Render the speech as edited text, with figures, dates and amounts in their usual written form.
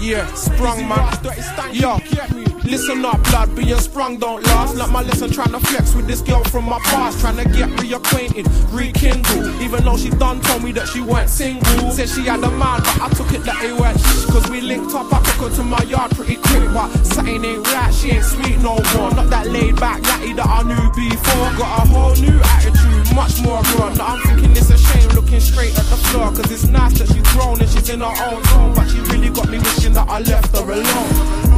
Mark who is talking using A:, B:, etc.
A: Yeah, sprung man. Yo, listen up, blood, being sprung don't last. Like my lesson trying to flex with this girl from my past, trying to get reacquainted, rekindle. Even though she done told me that she weren't single. Said she had a man, but I took it that it weren't. Cause we linked up, I took her to my yard pretty quick. But something ain't right, she ain't sweet no more. Not that laid back yatty that I knew before. Got a whole new attitude, much more run. Now I'm thinking it's a shame looking straight at the floor. Cause it's nice that she's grown and she's in her own zone, but she really got me wishing that I left her alone.